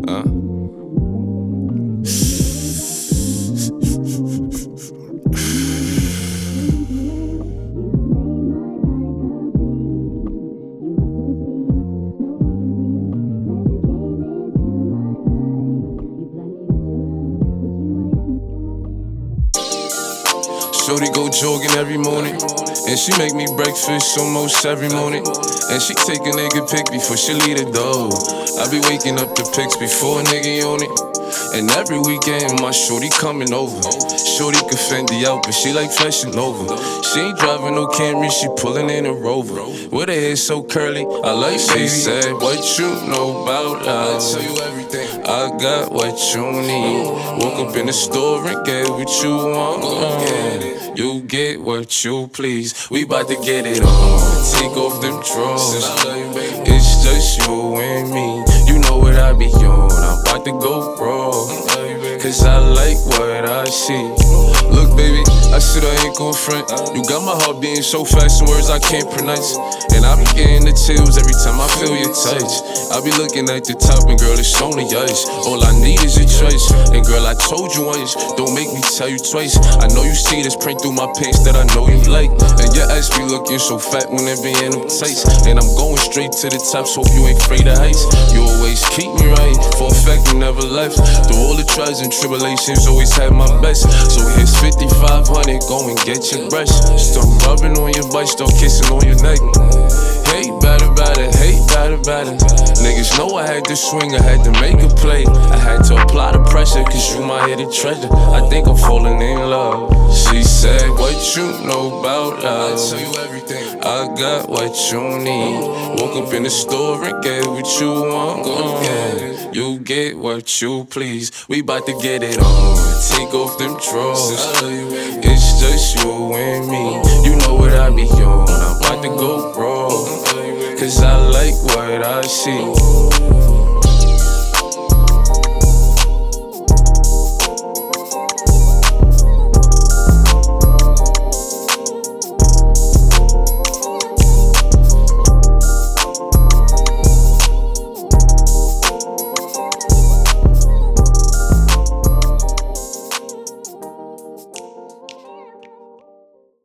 Shorty go jogging every morning, and she make me breakfast almost every morning. And she take a nigga pic before she leave the door. I be waking up the pics before a nigga on it. And every weekend my shorty coming over. Shorty can Fendi out, but she like Fashion Nova. She ain't driving no Camry, she pulling in a Rover. With her hair so curly, I like she said, what you know about love? I tell you everything. I got what you need. Woke up in the store and get what you want. You get what you please. We bout to get it on. Take off them drawers. It's just you and me. You know what I be on. I'm about to go raw, cause I like what I see. Look baby, I said I ain't gon' front. You got my heart beating so fast, some words I can't pronounce. And I be getting the chills every time I feel your touch. I be looking at the top and girl, it's only us. All I need is your choice. And girl, I told you once, don't make me tell you twice. I know you see this print through my pants that I know you like. And your ass be looking so fat when it be in them tights. And I'm going straight to the top, so you ain't afraid of heights. You always keep me right, for a fact you never left. Through all the trials and tribulations, always had my best. So here's 5500, go and get your brush. Start rubbing on your butt, start kissing on your neck. Hate better, hate better. Niggas know I had to swing, I had to make a play. I had to apply the pressure, cause you my hidden treasure. I think I'm falling in love. She said, what you know about love? I tell you everything. I got what you need. Woke up in the store and get what you want. You get what you please. We bout to get it on. Take off them drawers. It's just you and me. You know what I be on. I'm about to go raw, cause I like what I see.